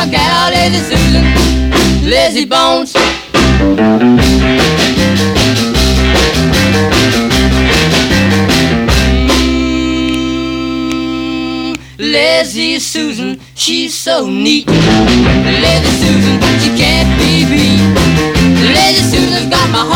my gal, Lazy Susan, lazy bones. Lazy Susan, she's so neat. Lazy Susan, she can't be beat. Lazy Susan's got my heart.